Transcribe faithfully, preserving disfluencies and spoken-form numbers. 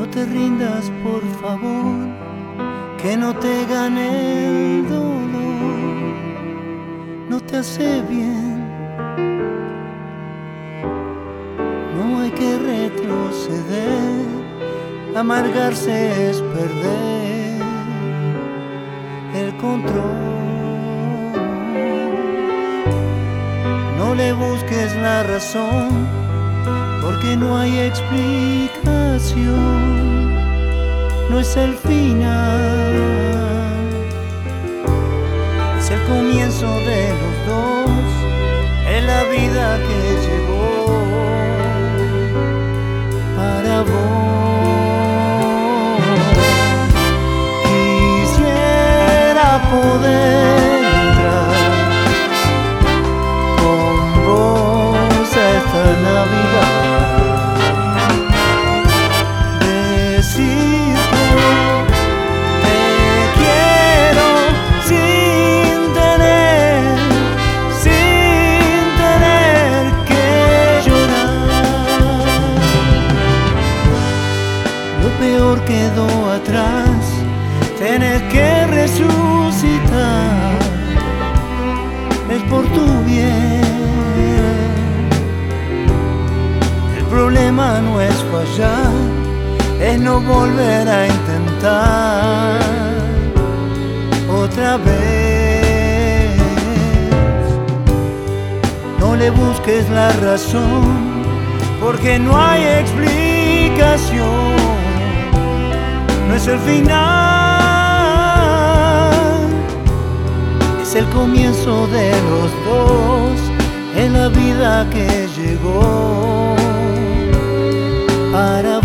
No te rindas, por favor, que no te gane el dolor, no te hace bien. No hay que retroceder, amargarse es perder el control. No le busques la razón, porque no hay explicación, no es el final, es el comienzo de los dos, es la vida que llegó para vos. Quisiera poder entrar con vos a esta Navidad, quedó atrás, tenés que resucitar, es por tu bien. El problema no es fallar, es no volver a intentar otra vez. No le busques la razón, porque no hay explicación, no es el final, es el comienzo de los dos, es la vida que llegó para